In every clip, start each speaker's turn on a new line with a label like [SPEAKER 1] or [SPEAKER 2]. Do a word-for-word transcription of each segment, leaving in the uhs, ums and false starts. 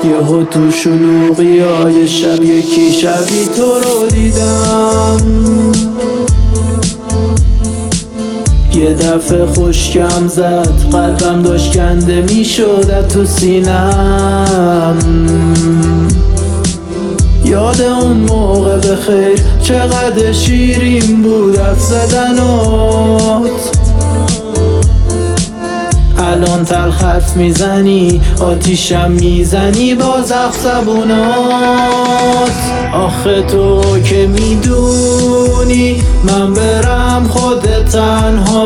[SPEAKER 1] یهو تو شلوغی های شب یکی شبی تو رو دیدم، یه دفعه خشکم زد، قلبم داشت کنده می شد تو سینم. یاد اون موقع بخیر چقدر شیرین بود حرف زدنات، الان تلخ حرف میزنی آتیشم میزنی با زخ زبونات. آخه تو که میدونی من برم خودت تنها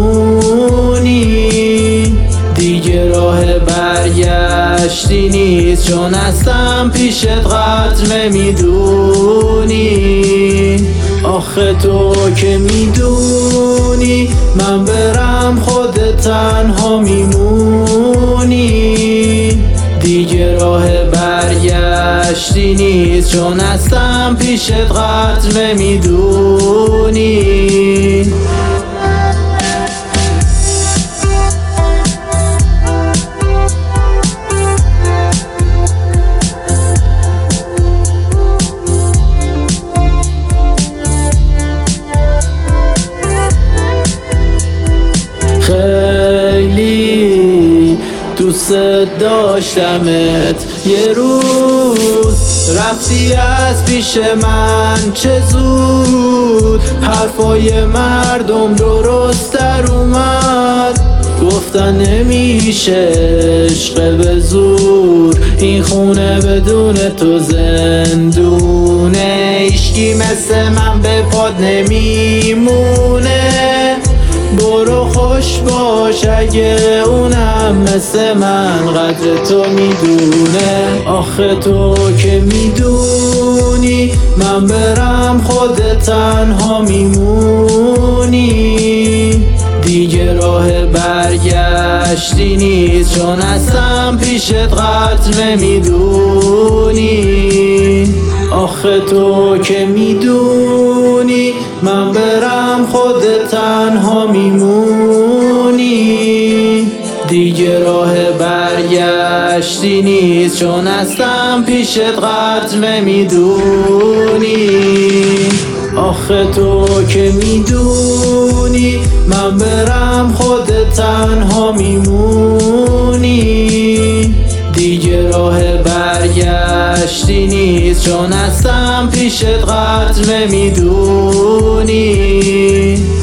[SPEAKER 1] میمونی، دیگه راه برگشتی نیست چون هستم پیشت قدر نمیدونی. آخه تو که میدونی من برم خودت تنها میمونی، دیگه راه برگشتی نیست چون هستم پیشت قدر نمیدونی. خیلی دوست داشتمت، یه روز رفتی از پیش من چه زود، حرفای مردم درست در اومد، گفتن نمیشه عشق به زور، این خونه بدون تو زندونه، هیچکی مثل من به پاد نمیمونه، برو خوش باش اگه اونم مثل من قدر تو میدونه. آخه تو که میدونی من برم خودت تنها میمونی، دیگه راه برگشتی نیست چون هستم پیشت قدر نمیدونی. آخه تو که میدونی من برم خودت تنها میمونی، دیگه راه برگشتی نیست چون هستم پیشت قدر نمیدونی. آخه تو که میدونی من برم خودت تنها میمونی، دیگه راه برگشتی نیست چون هستم پیشت قدر نمیدونی.